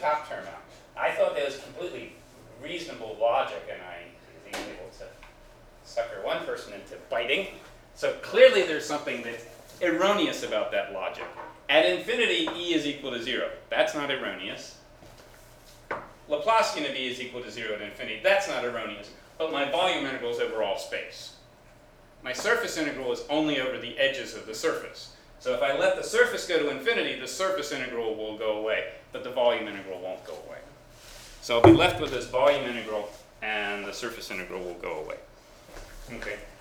top term out. I thought that was completely reasonable logic, and I was even able to sucker one person into biting. So clearly there's something that's erroneous about that logic. At infinity, E is equal to 0. That's not erroneous. Laplacian of E is equal to 0 at infinity. That's not erroneous. But my volume integral is over all space. My surface integral is only over the edges of the surface. So if I let the surface go to infinity, the surface integral will go away, but the volume integral won't go away. So I'll be left with this volume integral, and the surface integral will go away. Okay.